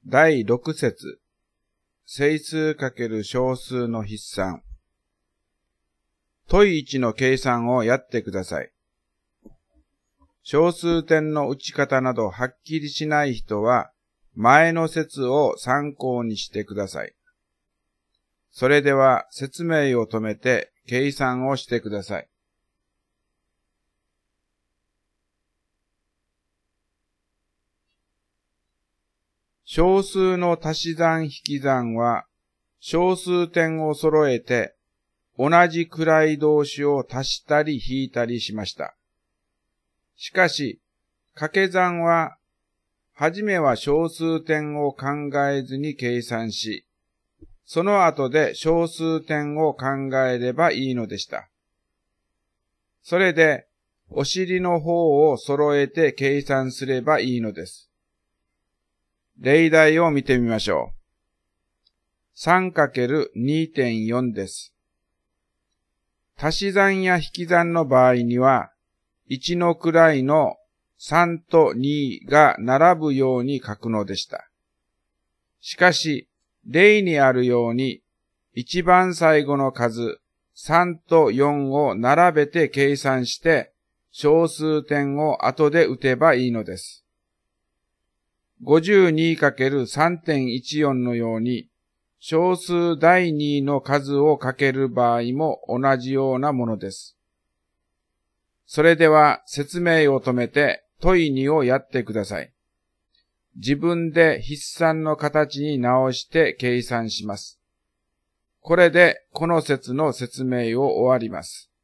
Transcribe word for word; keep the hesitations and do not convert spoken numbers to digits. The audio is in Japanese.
だいろく節、整数×小数の筆算。問いいちの計算をやってください。小数点の打ち方などはっきりしない人は、前の節を参考にしてください。それでは説明を止めて計算をしてください。小数の足し算引き算は、小数点を揃えて、同じ位同士を足したり引いたりしました。しかし、掛け算は、はじめは小数点を考えずに計算し、その後で小数点を考えればいいのでした。それで、お尻の方を揃えて計算すればいいのです。例題を見てみましょう。さんかけるにてんよん です。足し算や引き算の場合には、いちの位のさんとにが並ぶように書くのでした。しかし、例にあるように、一番最後の数さんとよんを並べて計算して、小数点を後で打てばいいのです。ごじゅうにかけるさんてんいちよん のように、小数だいにの数をかける場合も同じようなものです。それでは説明を止めて問いにをやってください。自分で筆算の形に直して計算します。これでこの節の説明を終わります。